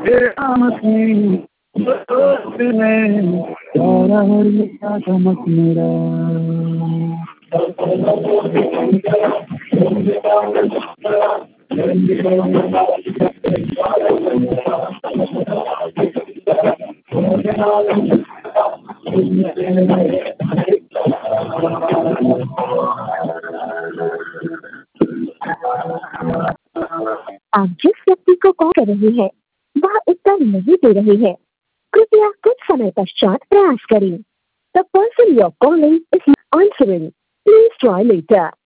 दोस्त में तारा और मेरा चमक मेरा। आप जिस व्यक्ति को कॉल कर रहे हैं वह उत्तर नहीं दे रहे हैं, कृपया कुछ समय पश्चात प्रयास करें। The person you're calling is not answering. Please try later.